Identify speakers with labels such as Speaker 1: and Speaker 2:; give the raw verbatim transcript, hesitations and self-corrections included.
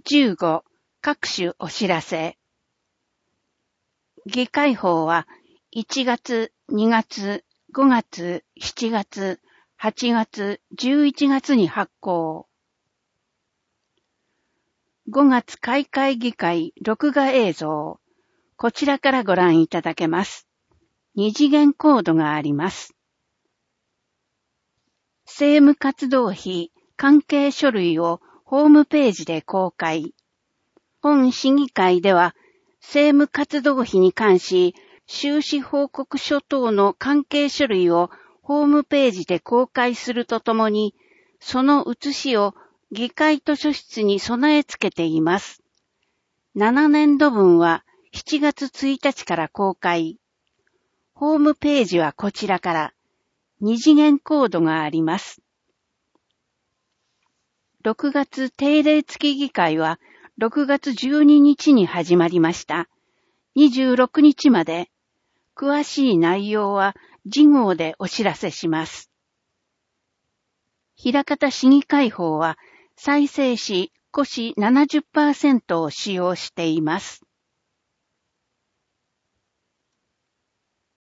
Speaker 1: じゅうご、各種お知らせ。議会法はいちがつ、にがつ、ごがつ、しちがつ、はちがつ、じゅういちがつに発行。ごがつ開会議会録画映像。こちらからご覧いただけます。二次元コードがあります。政務活動費関係書類をホームページで公開。本市議会では政務活動費に関し収支報告書等の関係書類をホームページで公開するとともに、その写しを議会図書室に備え付けています。ななねんどぶんはしちがつついたちから公開。ホームページはこちらから二次元コードがあります。ろくがつ定例付き議会はろくがつじゅうににちに始まりました。にじゅうろくにちまで。詳しい内容は次号でお知らせします。枚方市議会法は再生紙、古紙 ななじゅっパーセント を使用しています。